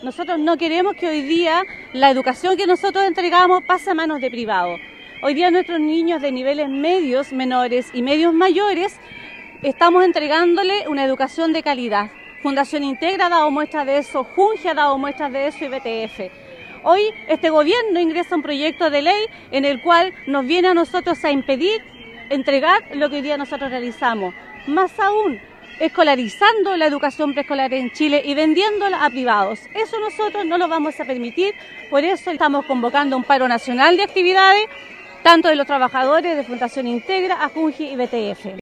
Nosotros no queremos que hoy día la educación que nosotros entregamos pase a manos de privados. Hoy día nuestros niños de niveles medios, menores y medios mayores estamos entregándole una educación de calidad. Fundación Integra ha dado muestras de eso, Junge ha dado muestras de eso y BTF. Hoy este gobierno ingresa un proyecto de ley en el cual nos viene a nosotros a impedir entregar lo que hoy día nosotros realizamos. Más aún, escolarizando la educación preescolar en Chile y vendiéndola a privados. Eso nosotros no lo vamos a permitir, por eso estamos convocando un paro nacional de actividades, tanto de los trabajadores de Fundación Integra, Junge y BTF.